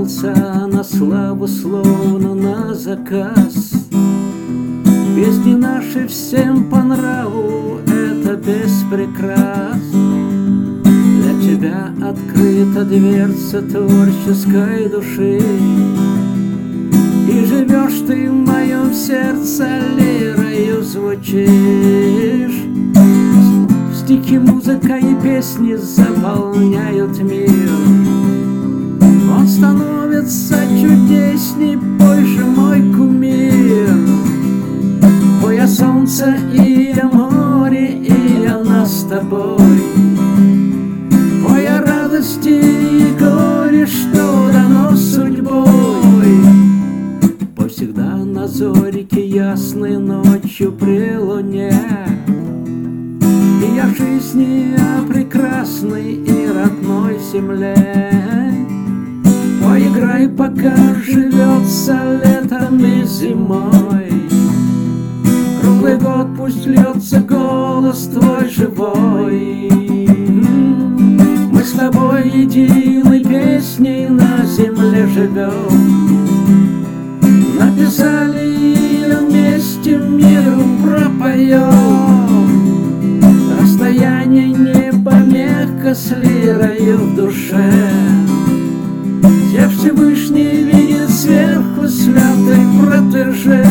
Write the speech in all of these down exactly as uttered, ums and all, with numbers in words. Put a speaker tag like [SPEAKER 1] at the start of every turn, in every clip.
[SPEAKER 1] родился на славу, словно на заказ. Песни наши всем по нраву, это без прикрас. Для тебя открыта дверца творческой души, и живешь ты в моем сердце, лирою звучишь. Стихи, музыка и песни заполняют мир. Он становится чудесней, пой же, мой кумир. Пой о солнце и о море, и о нас с тобой. Пой о радости и горе, что дано судьбой. Пой всегда на зорике ясной, ночью при луне. И о жизни, о прекрасной и родной земле. Поиграй, пока живется летом и зимой. Круглый год пусть льется голос твой живой. Мы с тобой единой песней на земле живем. Написали ее вместе, миру пропоем. Расстояние небо мягко с лирою в душе. Тебя Всевышний видит сверху, святый протеже.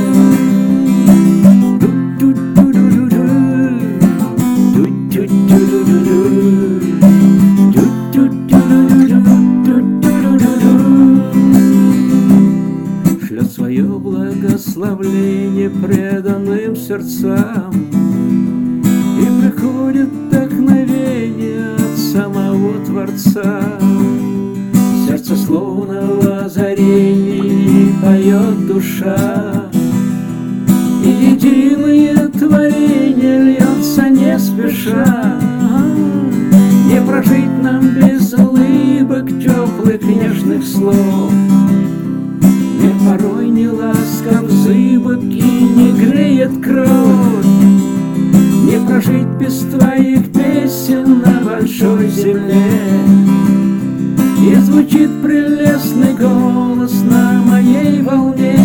[SPEAKER 1] Шлет свое благословление преданным сердцам, и приходит вдохновение от самого Творца. Сердце словно в озарении поет душа, и единое творение льется не спеша. Не прожить нам без улыбок, теплых нежных слов. Мне порой не ласков зыбок и не греет кровь. Не прожить без твоих песен на большой земле. И звучит прелестный голос на моей волне.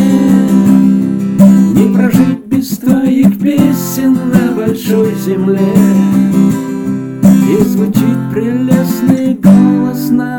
[SPEAKER 1] Не прожить без твоих песен на большой земле. И звучит прелестный голос на